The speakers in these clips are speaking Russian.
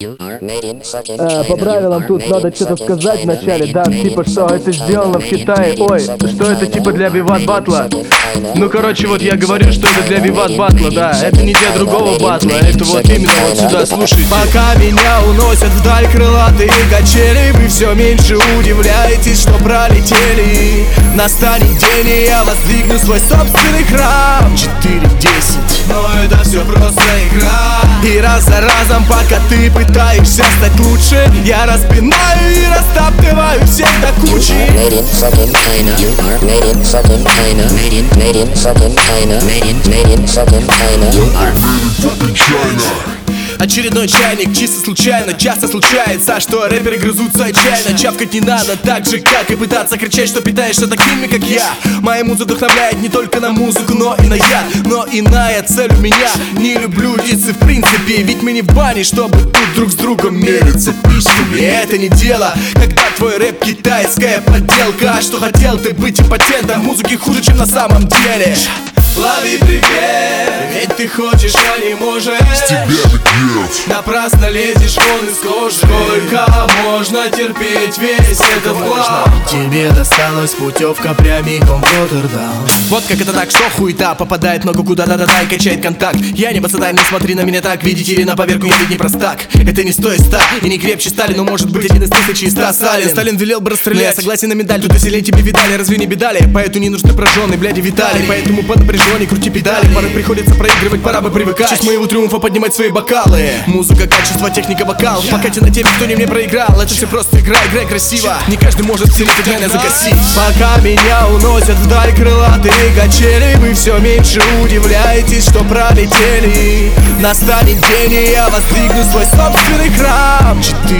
По правилам тут надо что-то сказать вначале, да, типа, что это сделано в Китае. Ой, что это типа для Виват Батла. Ну, короче, вот я говорю, что это для Виват Батла, да. Это не для другого батла, это вот именно вот сюда, слушайте. Пока меня уносят вдаль крылатые качели, вы все меньше удивляетесь, что пролетели. Настанет день, и я воздвигну свой собственный храм. 4-10, но это все просто игра. И раз за разом, пока ты пытаешься стать лучше, я распинаю и растаптываю всех до кучи. Made in fucking China. You are made in fucking China. Made in fucking China. Made in fucking China. You are fucking China. Очередной чайник, чисто случайно, часто случается, что рэперы грызутся отчаянно. Чавкать не надо так же, как и пытаться кричать, что питаешься такими, как я. Моя муза вдохновляет не только на музыку, но и на яд. Но иная цель у меня, не люблю лица в принципе. Ведь мы не в бане, чтобы тут друг с другом мериться пищами. И это не дело, когда твой рэп китайская подделка. А что хотел ты быть импотентом, музыки хуже, чем на самом деле. Лови привет, ведь ты хочешь, а не можешь. С тебя гнев. Напрасно лезешь вон из кожи. Сколько можно терпеть весь этот план? Тебе досталась путевка прямиком в Роттердам. Вот как это так, что хуета попадает много куда надо, да, и качает контакт. Я не босодай, не смотри на меня так. Видите ли, на поверку я ведь не простак. Это не стоит 100 и не крепче Сталин, но может быть один из 1100 Сталин. Сталин велел бы расстрелять, я согласен на медаль. Тут веселее тебе видали, разве не бедали? Поэтому не нужны прожженные, бляди, Виталий. Поэтому по напряжению крути педали. Порой приходится проигрывать, пора бы привыкать. В честь моего триумфа поднимать свои бокалы. Музыка, качество, техника, вокал. Пока на теме, кто не мне проиграл. Это все просто игра, играй красиво. Не каждый может целить меня загасить. Пока меня уносят вдаль крылатые качели, вы все меньше удивляетесь, что пролетели. Настанет день, и я воздвигну свой собственный храм.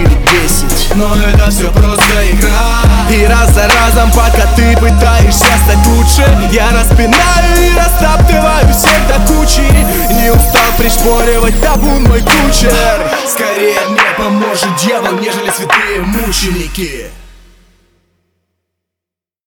4-10, но это все просто игра. И раз за разом, пока ты пытаешься стать лучше, я распинаю и растаптываю всех до кучи. Не устал пришпоривать табун мой кучер. Скорее мне поможет дьявол, нежели святые мученики.